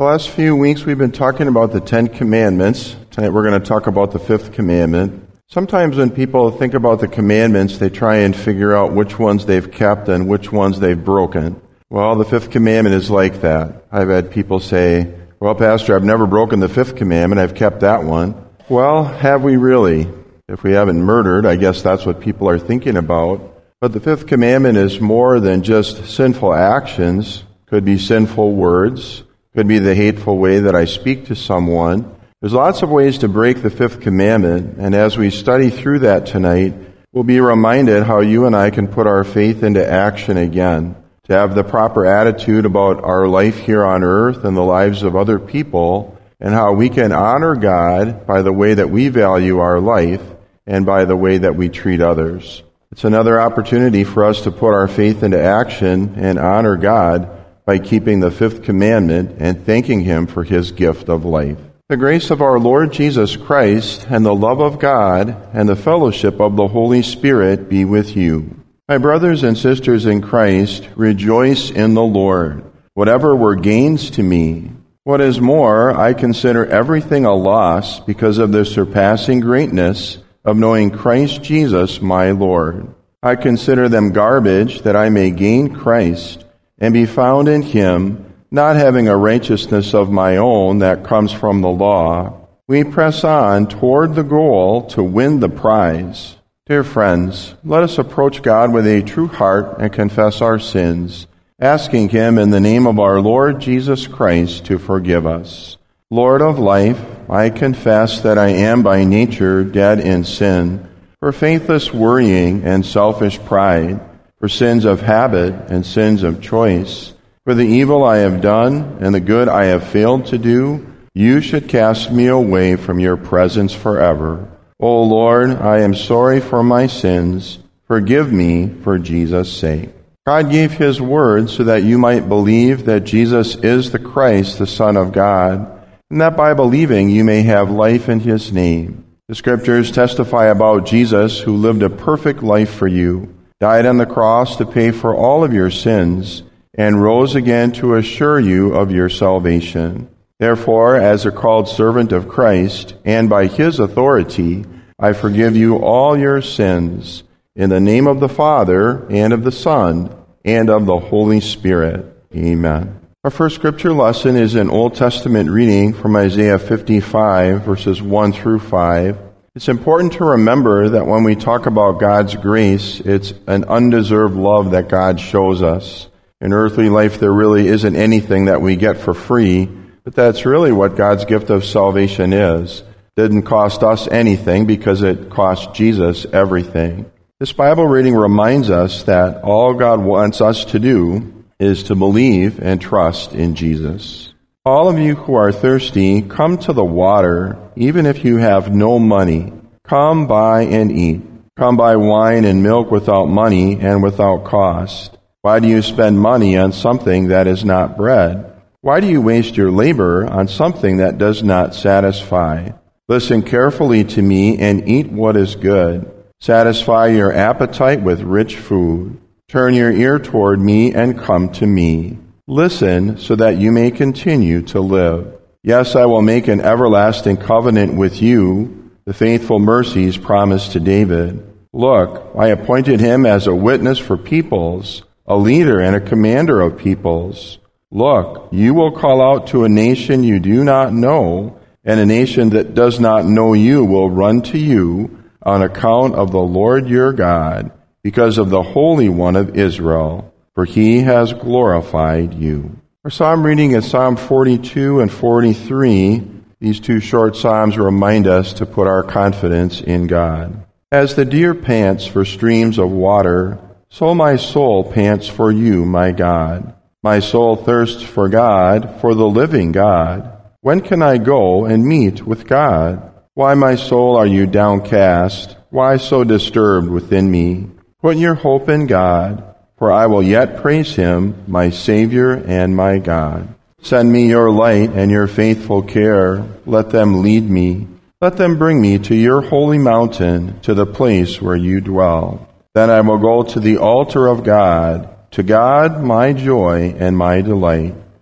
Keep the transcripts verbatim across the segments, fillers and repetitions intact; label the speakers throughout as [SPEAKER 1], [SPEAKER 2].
[SPEAKER 1] The last few weeks we've been talking about the Ten Commandments. Tonight we're going to talk about the fifth commandment. Sometimes when people think about the commandments, they try and figure out which ones they've kept and which ones they've broken. Well, the fifth commandment is like that. I've had people say, well, Pastor, I've never broken the fifth commandment. I've kept that one. Well, have we really? If we haven't murdered, I guess that's what people are thinking about. But the fifth commandment is more than just sinful actions. Could be sinful words. Could be the hateful way that I speak to someone. There's lots of ways to break the fifth commandment, and as we study through that tonight, we'll be reminded how you and I can put our faith into action again, to have the proper attitude about our life here on earth and the lives of other people, and how we can honor God by the way that we value our life and by the way that we treat others. It's another opportunity for us to put our faith into action and honor God by keeping the fifth commandment and thanking Him for His gift of life. The grace of our Lord Jesus Christ and the love of God and the fellowship of the Holy Spirit be with you. My brothers and sisters in Christ, rejoice in the Lord. Whatever were gains to me, what is more, I consider everything a loss because of the surpassing greatness of knowing Christ Jesus my Lord. I consider them garbage that I may gain Christ and be found in Him, not having a righteousness of my own that comes from the law. We press on toward the goal to win the prize. Dear friends, let us approach God with a true heart and confess our sins, asking Him in the name of our Lord Jesus Christ to forgive us. Lord of life, I confess that I am by nature dead in sin, for faithless worrying and selfish pride, for sins of habit and sins of choice. For the evil I have done and the good I have failed to do, you should cast me away from your presence forever. O Lord, I am sorry for my sins. Forgive me for Jesus' sake. God gave His word so that you might believe that Jesus is the Christ, the Son of God, and that by believing you may have life in His name. The Scriptures testify about Jesus, who lived a perfect life for you, died on the cross to pay for all of your sins, and rose again to assure you of your salvation. Therefore, as a called servant of Christ, and by His authority, I forgive you all your sins, in the name of the Father, and of the Son, and of the Holy Spirit. Amen. Our first scripture lesson is an Old Testament reading from Isaiah fifty-five, verses one through five. It's important to remember that when we talk about God's grace, it's an undeserved love that God shows us. In earthly life, there really isn't anything that we get for free, but that's really what God's gift of salvation is. It didn't cost us anything because it cost Jesus everything. This Bible reading reminds us that all God wants us to do is to believe and trust in Jesus. All of you who are thirsty, come to the water, even if you have no money. Come buy and eat. Come buy wine and milk without money and without cost. Why do you spend money on something that is not bread? Why do you waste your labor on something that does not satisfy? Listen carefully to me and eat what is good. Satisfy your appetite with rich food. Turn your ear toward me and come to me. Listen so that you may continue to live. Yes, I will make an everlasting covenant with you, the faithful mercies promised to David. Look, I appointed him as a witness for peoples, a leader and a commander of peoples. Look, you will call out to a nation you do not know, and a nation that does not know you will run to you on account of the Lord your God, because of the Holy One of Israel, for He has glorified you. Our psalm reading is Psalm forty-two and forty-three. These two short psalms remind us to put our confidence in God. As the deer pants for streams of water, so my soul pants for you, my God. My soul thirsts for God, for the living God. When can I go and meet with God? Why, my soul, are you downcast? Why so disturbed within me? Put your hope in God, for I will yet praise Him, my Savior and my God. Send me your light and your faithful care. Let them lead me. Let them bring me to your holy mountain, to the place where you dwell. Then I will go to the altar of God, to God my joy and my delight.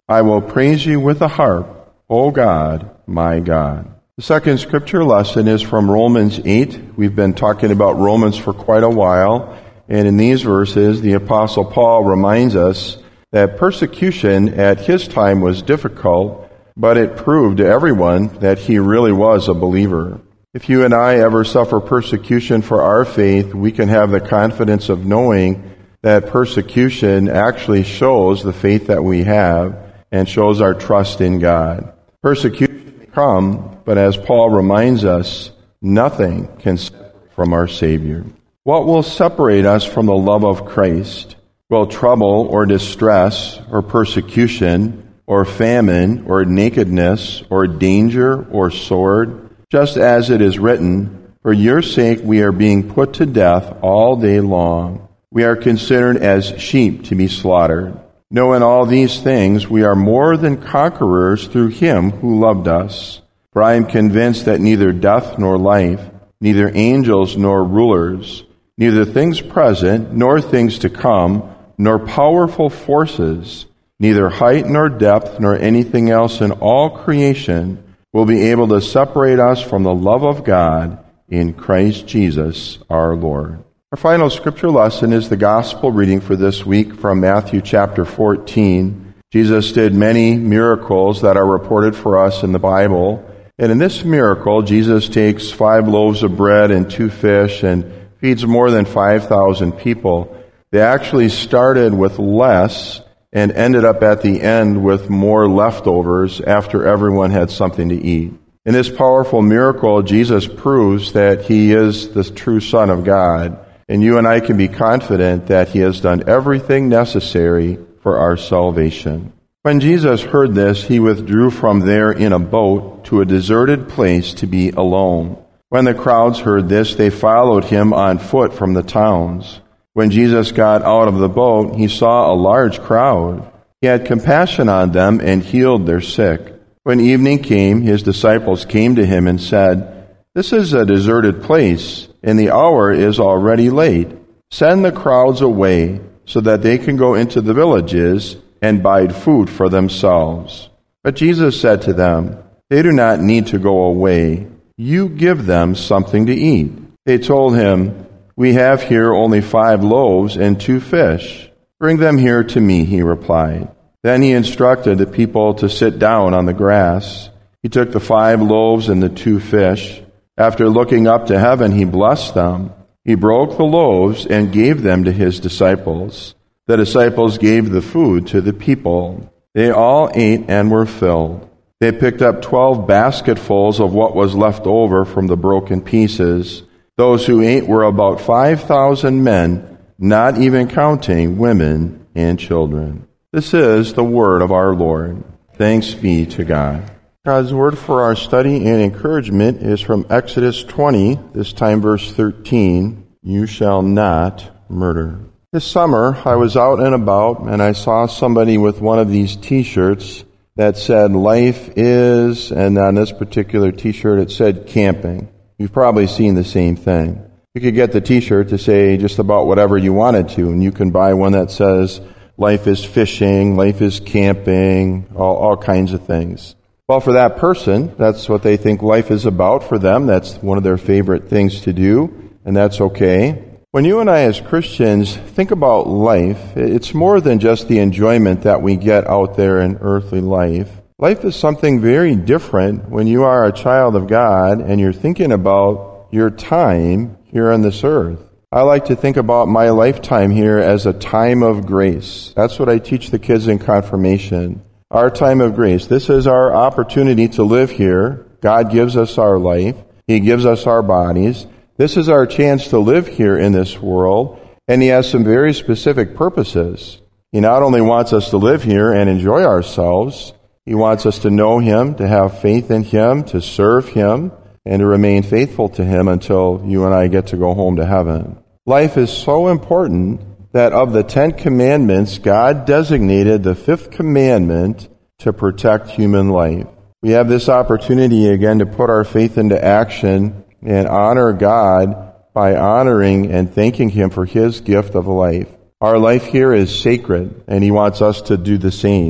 [SPEAKER 1] I will praise you with the harp, O God, my God. The second scripture lesson is from Romans eight. We've been talking about Romans for quite a while, and in these verses, the Apostle Paul reminds us that persecution at his time was difficult, but it proved to everyone that he really was a believer. If you and I ever suffer persecution for our faith, we can have the confidence of knowing that persecution actually shows the faith that we have and shows our trust in God. Persecution may come, but as Paul reminds us, nothing can separate from our Savior. What will separate us from the love of Christ? Will trouble or distress or persecution or famine or nakedness or danger or sword? Just as it is written, for your sake we are being put to death all day long. We are considered as sheep to be slaughtered. Knowing all these things, we are more than conquerors through him who loved us. For I am convinced that neither death nor life, neither angels nor rulers, neither things present nor things to come, nor powerful forces, neither height nor depth nor anything else in all creation will be able to separate us from the love of God in Christ Jesus our Lord. Our final scripture lesson is the gospel reading for this week from Matthew chapter fourteen. Jesus did many miracles that are reported for us in the Bible. And in this miracle, Jesus takes five loaves of bread and two fish and feeds more than five thousand people. They actually started with less and ended up at the end with more leftovers after everyone had something to eat. In this powerful miracle, Jesus proves that he is the true Son of God, and you and I can be confident that he has done everything necessary for our salvation. When Jesus heard this, he withdrew from there in a boat to a deserted place to be alone. When the crowds heard this, they followed him on foot from the towns. When Jesus got out of the boat, he saw a large crowd. He had compassion on them and healed their sick. When evening came, his disciples came to him and said, "This is a deserted place, and the hour is already late. Send the crowds away so that they can go into the villages and buy food for themselves." But Jesus said to them, "They do not need to go away. You give them something to eat." They told him, "We have here only five loaves and two fish." "Bring them here to me," he replied. Then he instructed the people to sit down on the grass. He took the five loaves and the two fish. After looking up to heaven, he blessed them. He broke the loaves and gave them to his disciples. The disciples gave the food to the people. They all ate and were filled. They picked up twelve basketfuls of what was left over from the broken pieces. Those who ate were about five thousand men, not even counting women and children. This is the word of our Lord. Thanks be to God. God's word for our study and encouragement is from Exodus twenty, this time verse thirteen. You shall not murder. This summer, I was out and about, and I saw somebody with one of these t-shirts that said, "Life is," and on this particular t-shirt it said, "camping." You've probably seen the same thing. You could get the t-shirt to say just about whatever you wanted to, and you can buy one that says, "Life is fishing," "Life is camping," all, all kinds of things. Well, for that person, that's what they think life is about for them. That's one of their favorite things to do, and that's okay. When you and I as Christians think about life, it's more than just the enjoyment that we get out there in earthly life. Life is something very different when you are a child of God and you're thinking about your time here on this earth. I like to think about my lifetime here as a time of grace. That's what I teach the kids in confirmation. Our time of grace. This is our opportunity to live here. God gives us our life. He gives us our bodies. This is our chance to live here in this world, and he has some very specific purposes. He not only wants us to live here and enjoy ourselves, he wants us to know him, to have faith in him, to serve him, and to remain faithful to him until you and I get to go home to heaven. Life is so important that of the Ten Commandments, God designated the fifth commandment to protect human life. We have this opportunity again to put our faith into action and honor God by honoring and thanking him for his gift of life. Our life here is sacred, and he wants us to do the same.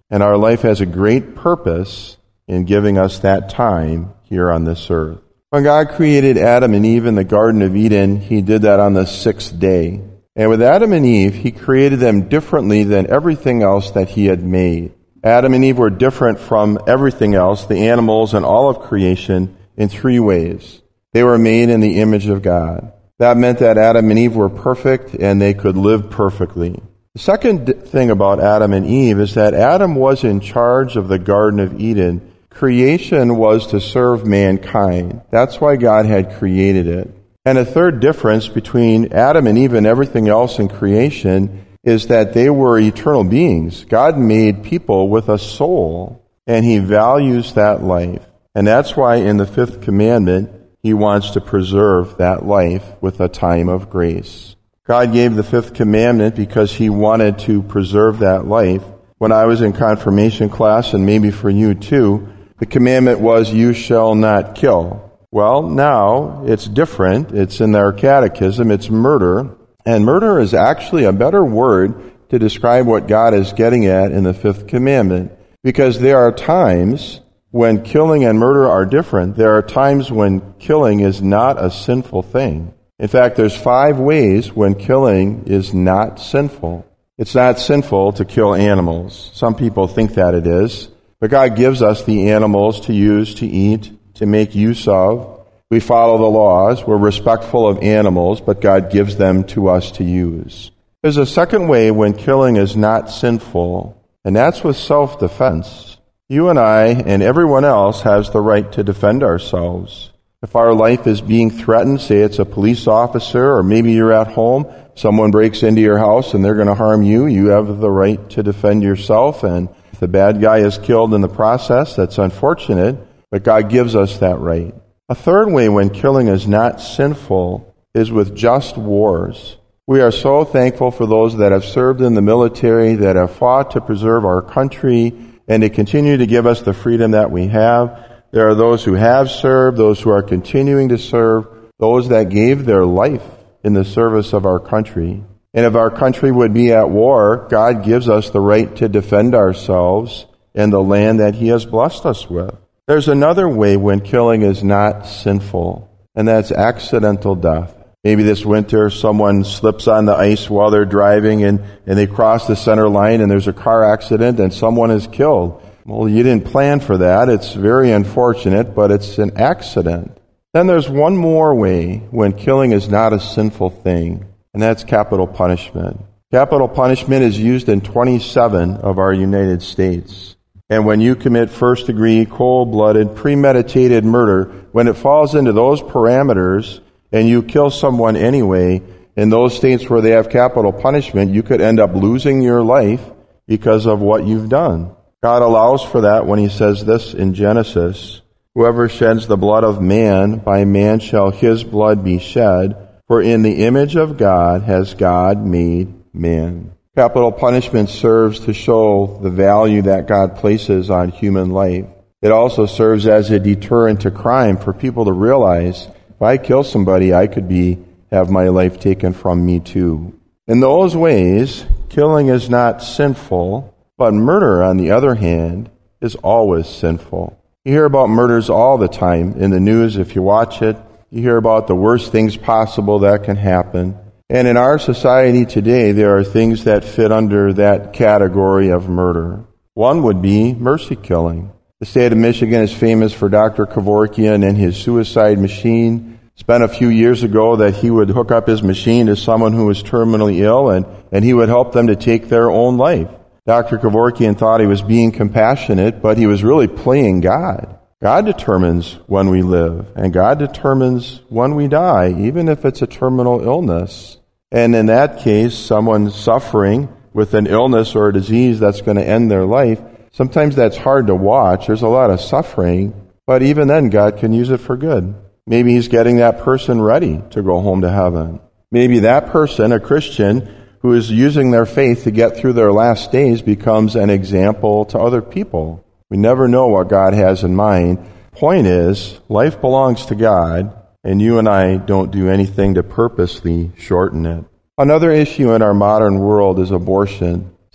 [SPEAKER 1] And our life has a great purpose in giving us that time here on this earth. When God created Adam and Eve in the Garden of Eden, He did that on the sixth day. And with Adam and Eve, He created them differently than everything else that He had made. Adam and Eve were different from everything else, the animals and all of creation, in three ways. They were made in the image of God. That meant that Adam and Eve were perfect and they could live perfectly. The second thing about Adam and Eve is that Adam was in charge of the Garden of Eden. Creation was to serve mankind. That's why God had created it. And a third difference between Adam and Eve and everything else in creation is that they were eternal beings. God made people with a soul, and He values that life. And that's why in the fifth commandment, He wants to preserve that life with a time of grace. God gave the fifth commandment because He wanted to preserve that life. When I was in confirmation class, and maybe for you too, the commandment was, you shall not kill. Well, now it's different. It's in our catechism. It's murder. And murder is actually a better word to describe what God is getting at in the fifth commandment. Because there are times when killing and murder are different. There are times when killing is not a sinful thing. In fact, there's five ways when killing is not sinful. It's not sinful to kill animals. Some people think that it is. But God gives us the animals to use, to eat, to make use of. We follow the laws. We're respectful of animals, but God gives them to us to use. There's a second way when killing is not sinful, and that's with self-defense. You and I and everyone else has the right to defend ourselves. If our life is being threatened, say it's a police officer, or maybe you're at home, someone breaks into your house and they're going to harm you, you have the right to defend yourself. And if the bad guy is killed in the process, that's unfortunate, but God gives us that right. A third way when killing is not sinful is with just wars. We are so thankful for those that have served in the military, that have fought to preserve our country, and to continue to give us the freedom that we have. There are those who have served, those who are continuing to serve, those that gave their life in the service of our country. And if our country would be at war, God gives us the right to defend ourselves and the land that He has blessed us with. There's another way when killing is not sinful, and that's accidental death. Maybe this winter someone slips on the ice while they're driving and, and they cross the center line and there's a car accident and someone is killed. Well, you didn't plan for that. It's very unfortunate, but it's an accident. Then there's one more way when killing is not a sinful thing, and that's capital punishment. Capital punishment is used in twenty-seven of our United States. And when you commit first-degree, cold-blooded, premeditated murder, when it falls into those parameters and you kill someone anyway, in those states where they have capital punishment, you could end up losing your life because of what you've done. God allows for that when He says this in Genesis, whoever sheds the blood of man, by man shall his blood be shed, for in the image of God has God made man. Capital punishment serves to show the value that God places on human life. It also serves as a deterrent to crime for people to realize, if I kill somebody, I could be have my life taken from me too. In those ways, killing is not sinful, but murder, on the other hand, is always sinful. You hear about murders all the time in the news. If you watch it, you hear about the worst things possible that can happen. And in our society today, there are things that fit under that category of murder. One would be mercy killing. The state of Michigan is famous for Doctor Kevorkian and his suicide machine. It's been a few years ago that he would hook up his machine to someone who was terminally ill, and, and he would help them to take their own life. Doctor Kevorkian thought he was being compassionate, but he was really playing God. God determines when we live, and God determines when we die, even if it's a terminal illness. And in that case, someone suffering with an illness or a disease that's going to end their life, sometimes that's hard to watch. There's a lot of suffering, but even then, God can use it for good. Maybe He's getting that person ready to go home to heaven. Maybe that person, a Christian, who is using their faith to get through their last days, becomes an example to other people. We never know what God has in mind. Point is, life belongs to God, and you and I don't do anything to purposely shorten it. Another issue in our modern world is abortion.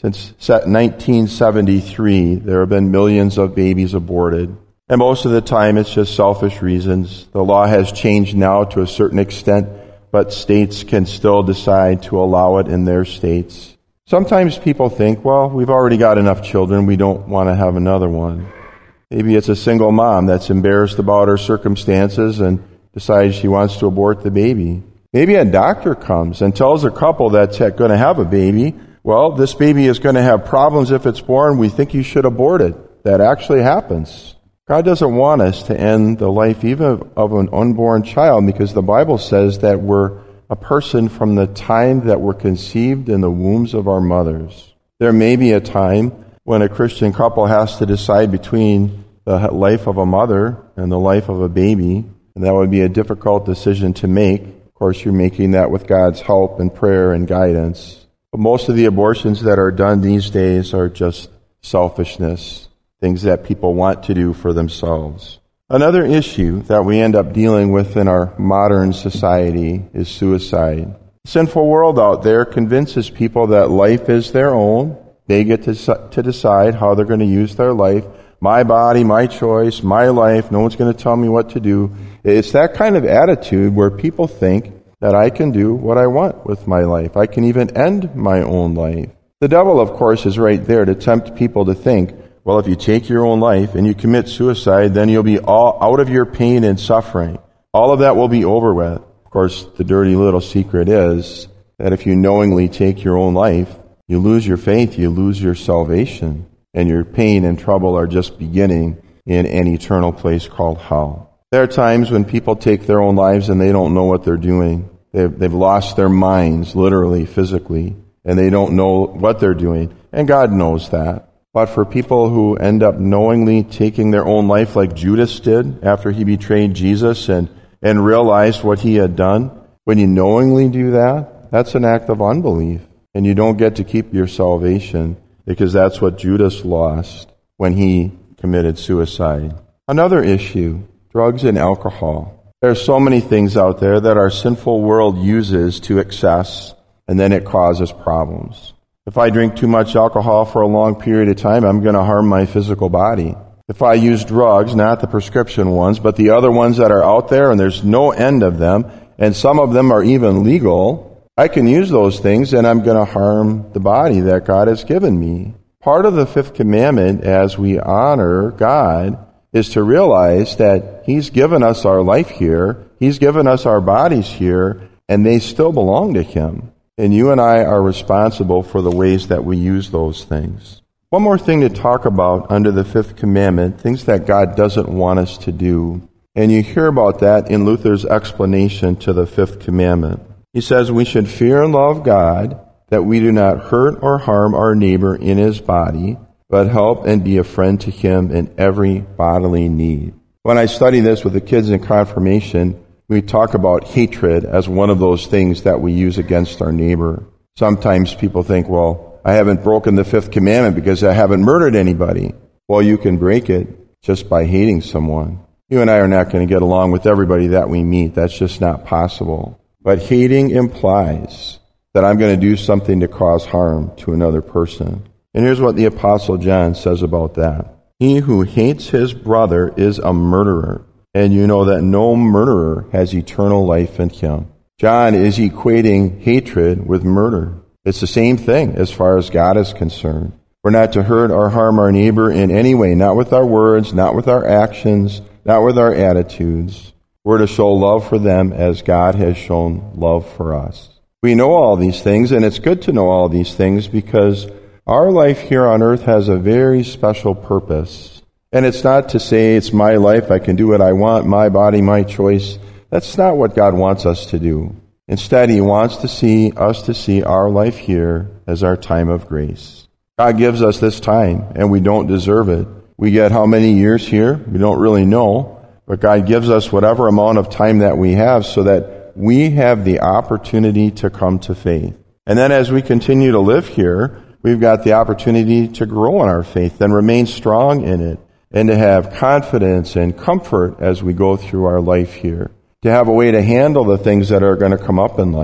[SPEAKER 1] Since nineteen seventy-three, there have been millions of babies aborted. And most of the time, it's just selfish reasons. The law has changed now to a certain extent, but states can still decide to allow it in their states. Sometimes people think, well, we've already got enough children, we don't want to have another one. Maybe it's a single mom that's embarrassed about her circumstances and decides she wants to abort the baby. Maybe a doctor comes and tells a couple that's going to have a baby, well, this baby is going to have problems if it's born, we think you should abort it. That actually happens. God doesn't want us to end the life even of an unborn child, because the Bible says that we're a person from the time that we're conceived in the wombs of our mothers. There may be a time when a Christian couple has to decide between the life of a mother and the life of a baby, and that would be a difficult decision to make. Of course, you're making that with God's help and prayer and guidance. But most of the abortions that are done these days are just selfishness, things that people want to do for themselves. Another issue that we end up dealing with in our modern society is suicide. The sinful world out there convinces people that life is their own. They get to, to decide how they're going to use their life. My body, my choice, my life. No one's going to tell me what to do. It's that kind of attitude where people think that I can do what I want with my life. I can even end my own life. The devil, of course, is right there to tempt people to think, well, if you take your own life and you commit suicide, then you'll be all out of your pain and suffering. All of that will be over with. Of course, the dirty little secret is that if you knowingly take your own life, you lose your faith, you lose your salvation, and your pain and trouble are just beginning in an eternal place called hell. There are times when people take their own lives and they don't know what they're doing. They've, they've lost their minds, literally, physically, and they don't know what they're doing. And God knows that. But for people who end up knowingly taking their own life like Judas did after he betrayed Jesus and, and realized what he had done, when you knowingly do that, that's an act of unbelief. And you don't get to keep your salvation, because that's what Judas lost when he committed suicide. Another issue, drugs and alcohol. There are so many things out there that our sinful world uses to excess, and then it causes problems. If I drink too much alcohol for a long period of time, I'm going to harm my physical body. If I use drugs, not the prescription ones, but the other ones that are out there, and there's no end of them, and some of them are even legal, I can use those things and I'm going to harm the body that God has given me. Part of the fifth commandment, as we honor God, is to realize that He's given us our life here, He's given us our bodies here, and they still belong to Him. And you and I are responsible for the ways that we use those things. One more thing to talk about under the fifth commandment, things that God doesn't want us to do. And you hear about that in Luther's explanation to the fifth commandment. He says we should fear and love God, that we do not hurt or harm our neighbor in his body, but help and be a friend to him in every bodily need. When I study this with the kids in confirmation, we talk about hatred as one of those things that we use against our neighbor. Sometimes people think, well, I haven't broken the fifth commandment because I haven't murdered anybody. Well, you can break it just by hating someone. You and I are not going to get along with everybody that we meet. That's just not possible. But hating implies that I'm going to do something to cause harm to another person. And here's what the Apostle John says about that. He who hates his brother is a murderer, and you know that no murderer has eternal life in him. John is equating hatred with murder. It's the same thing as far as God is concerned. We're not to hurt or harm our neighbor in any way, not with our words, not with our actions, not with our attitudes. We're to show love for them as God has shown love for us. We know all these things, and it's good to know all these things because our life here on earth has a very special purpose. And it's not to say it's my life, I can do what I want, my body, my choice. That's not what God wants us to do. Instead, He wants to see us to see our life here as our time of grace. God gives us this time, and we don't deserve it. We get how many years here? We don't really know. But God gives us whatever amount of time that we have so that we have the opportunity to come to faith. And then as we continue to live here, we've got the opportunity to grow in our faith and remain strong in it, and to have confidence and comfort as we go through our life here, to have a way to handle the things that are going to come up in life.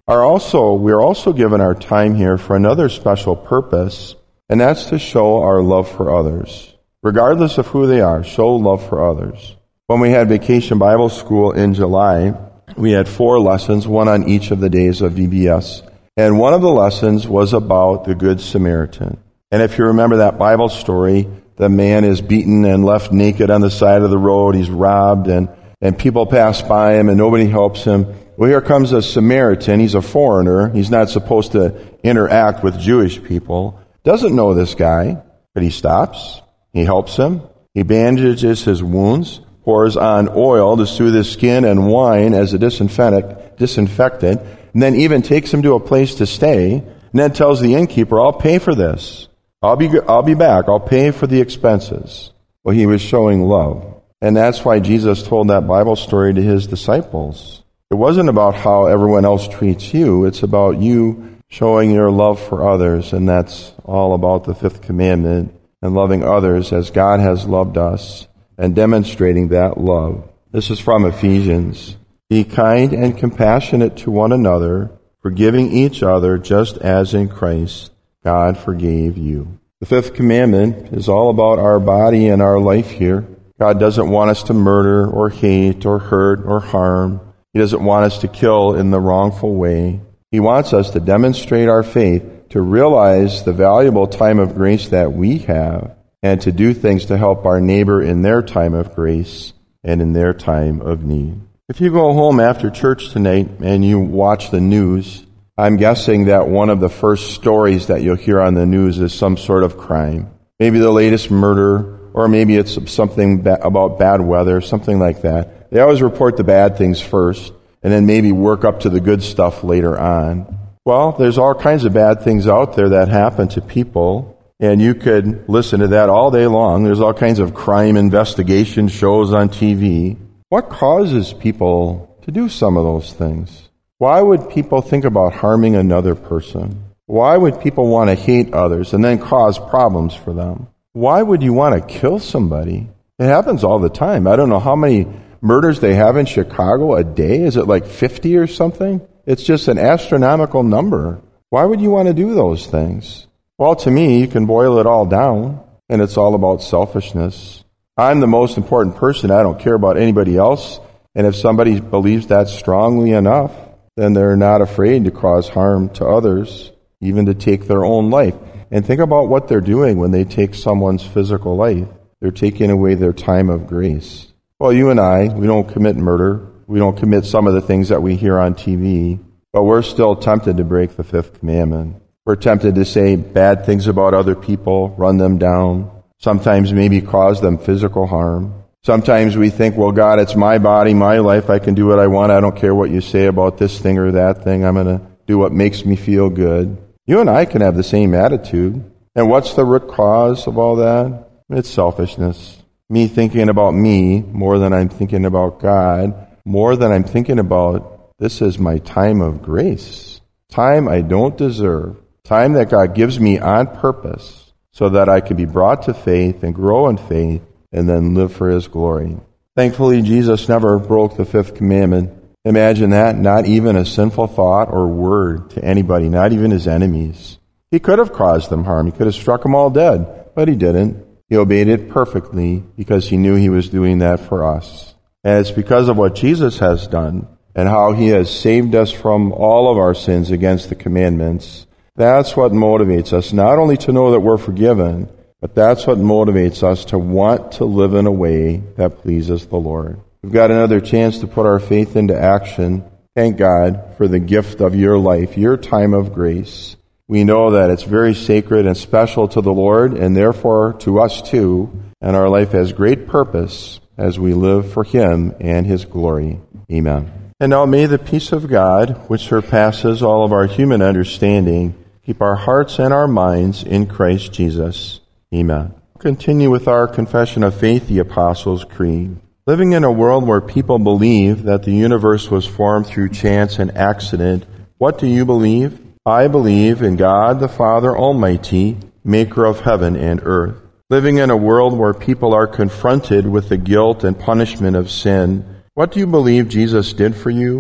[SPEAKER 1] are also, we're also given our time here for another special purpose, and that's to show our love for others. Regardless of who they are, show love for others. When we had Vacation Bible School in July, we had four lessons, one on each of the days of V B S. And one of the lessons was about the Good Samaritan. And if you remember that Bible story, the man is beaten and left naked on the side of the road. He's robbed, and, and people pass by him, and nobody helps him. Well, here comes a Samaritan. He's a foreigner. He's not supposed to interact with Jewish people. Doesn't know this guy, but he stops. He helps him. He bandages his wounds, pours on oil to soothe his skin and wine as a disinfectant, disinfectant, and then even takes him to a place to stay, and then tells the innkeeper, I'll pay for this. I'll be, I'll be back. I'll pay for the expenses. Well, he was showing love. And that's why Jesus told that Bible story to his disciples. It wasn't about how everyone else treats you. It's about you showing your love for others. And that's all about the fifth commandment and loving others as God has loved us and demonstrating that love. This is from Ephesians. Be kind and compassionate to one another, forgiving each other just as in Christ God forgave you. The fifth commandment is all about our body and our life here. God doesn't want us to murder or hate or hurt or harm. He doesn't want us to kill in the wrongful way. He wants us to demonstrate our faith, to realize the valuable time of grace that we have, and to do things to help our neighbor in their time of grace and in their time of need. If you go home after church tonight and you watch the news, I'm guessing that one of the first stories that you'll hear on the news is some sort of crime. Maybe the latest murder, or maybe it's something ba- about bad weather, something like that. They always report the bad things first, and then maybe work up to the good stuff later on. Well, there's all kinds of bad things out there that happen to people, and you could listen to that all day long. There's all kinds of crime investigation shows on T V. What causes people to do some of those things? Why would people think about harming another person? Why would people want to hate others and then cause problems for them? Why would you want to kill somebody? It happens all the time. I don't know how many murders they have in Chicago a day. Is it like fifty or something? It's just an astronomical number. Why would you want to do those things? Well, to me, you can boil it all down, and it's all about selfishness. I'm the most important person. I don't care about anybody else. And if somebody believes that strongly enough, then they're not afraid to cause harm to others, even to take their own life. And think about what they're doing when they take someone's physical life. They're taking away their time of grace. Well, you and I, we don't commit murder. We don't commit some of the things that we hear on T V, but we're still tempted to break the fifth commandment. We're tempted to say bad things about other people, run them down, sometimes maybe cause them physical harm. Sometimes we think, well, God, it's my body, my life. I can do what I want. I don't care what you say about this thing or that thing. I'm going to do what makes me feel good. You and I can have the same attitude. And what's the root cause of all that? It's selfishness. Me thinking about me more than I'm thinking about God, more than I'm thinking about this is my time of grace, time I don't deserve, time that God gives me on purpose so that I can be brought to faith and grow in faith and then live for His glory. Thankfully, Jesus never broke the fifth commandment. Imagine that, not even a sinful thought or word to anybody, not even His enemies. He could have caused them harm. He could have struck them all dead, but He didn't. He obeyed it perfectly because He knew He was doing that for us. And it's because of what Jesus has done and how He has saved us from all of our sins against the commandments. That's what motivates us, not only to know that we're forgiven, but that's what motivates us to want to live in a way that pleases the Lord. We've got another chance to put our faith into action. Thank God for the gift of your life, your time of grace. We know that it's very sacred and special to the Lord, and therefore to us too, and our life has great purpose as we live for Him and His glory. Amen. And now may the peace of God, which surpasses all of our human understanding, keep our hearts and our minds in Christ Jesus. Amen. Continue with our confession of faith, the Apostles' Creed. Living in a world where people believe that the universe was formed through chance and accident, what do you believe? I believe in God the Father Almighty, maker of heaven and earth. Living in a world where people are confronted with the guilt and punishment of sin, what do you believe Jesus did for you?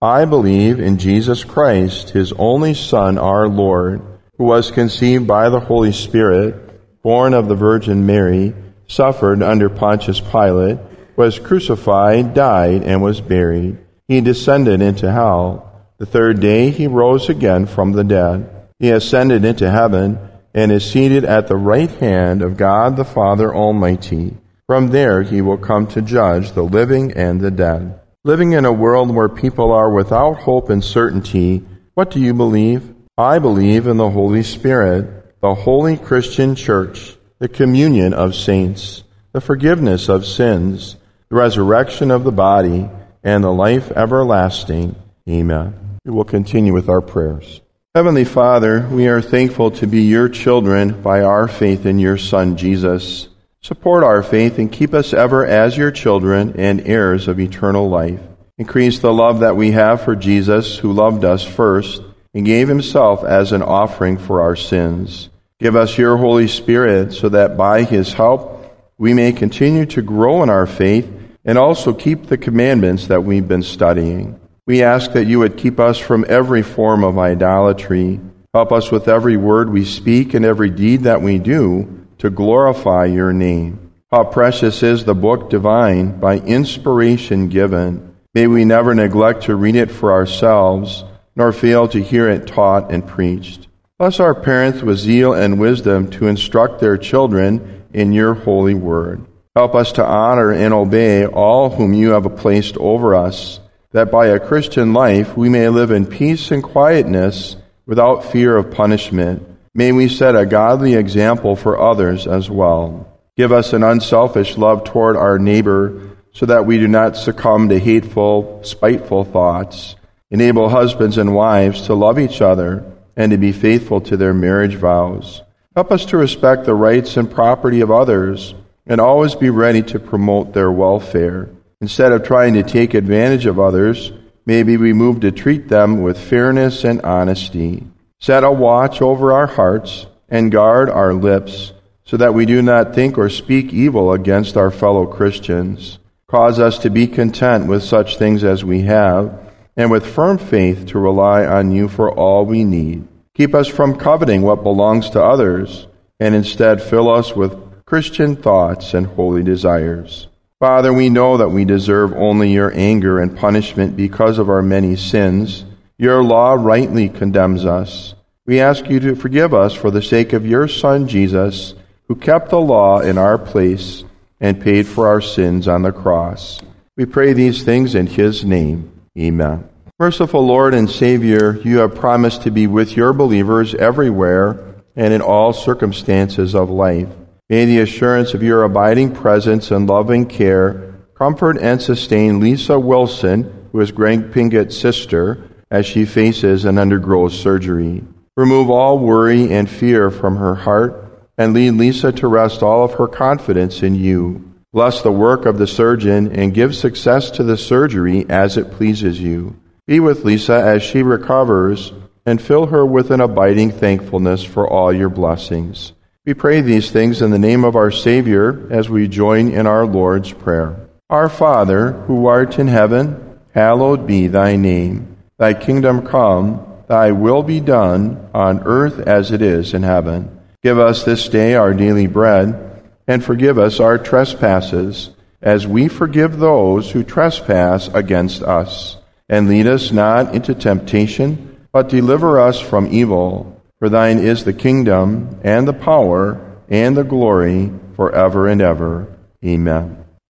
[SPEAKER 1] I believe in Jesus Christ, his only Son, our Lord, who was conceived by the Holy Spirit, born of the Virgin Mary, suffered under Pontius Pilate, was crucified, died, and was buried. He descended into hell. The third day he rose again from the dead. He ascended into heaven and is seated at the right hand of God the Father Almighty. From there he will come to judge the living and the dead. Living in a world where people are without hope and certainty, what do you believe? I believe in the Holy Spirit, the holy Christian Church, the communion of saints, the forgiveness of sins, the resurrection of the body, and the life everlasting. Amen. We will continue with our prayers. Heavenly Father, we are thankful to be your children by our faith in your Son, Jesus. Support our faith and keep us ever as your children and heirs of eternal life. Increase the love that we have for Jesus, who loved us first and gave himself as an offering for our sins. Give us your Holy Spirit so that by his help we may continue to grow in our faith and also keep the commandments that we've been studying. We ask that you would keep us from every form of idolatry. Help us with every word we speak and every deed that we do to glorify your name. How precious is the book divine, by inspiration given. May we never neglect to read it for ourselves, nor fail to hear it taught and preached. Bless our parents with zeal and wisdom to instruct their children in your holy word. Help us to honor and obey all whom you have placed over us, that by a Christian life we may live in peace and quietness without fear of punishment. May we set a godly example for others as well. Give us an unselfish love toward our neighbor so that we do not succumb to hateful, spiteful thoughts. Enable husbands and wives to love each other and to be faithful to their marriage vows. Help us to respect the rights and property of others and always be ready to promote their welfare. Instead of trying to take advantage of others, maybe we move to treat them with fairness and honesty. Set a watch over our hearts and guard our lips so that we do not think or speak evil against our fellow Christians. Cause us to be content with such things as we have and with firm faith to rely on you for all we need. Keep us from coveting what belongs to others and instead fill us with Christian thoughts and holy desires. Father, we know that we deserve only your anger and punishment because of our many sins. Your law rightly condemns us. We ask you to forgive us for the sake of your Son, Jesus, who kept the law in our place and paid for our sins on the cross. We pray these things in his name. Amen. Merciful Lord and Savior, you have promised to be with your believers everywhere and in all circumstances of life. May the assurance of your abiding presence and loving care comfort and sustain Lisa Wilson, who is Greg Pingett's sister, as she faces and undergoes surgery. Remove all worry and fear from her heart and lead Lisa to rest all of her confidence in you. Bless the work of the surgeon and give success to the surgery as it pleases you. Be with Lisa as she recovers and fill her with an abiding thankfulness for all your blessings. We pray these things in the name of our Savior as we join in our Lord's Prayer. Our Father, who art in heaven, hallowed be thy name. Thy kingdom come, thy will be done, on earth as it is in heaven. Give us this day our daily bread, and forgive us our trespasses, as we forgive those who trespass against us. And lead us not into temptation, but deliver us from evil. For thine is the kingdom, and the power, and the glory, forever and ever. Amen.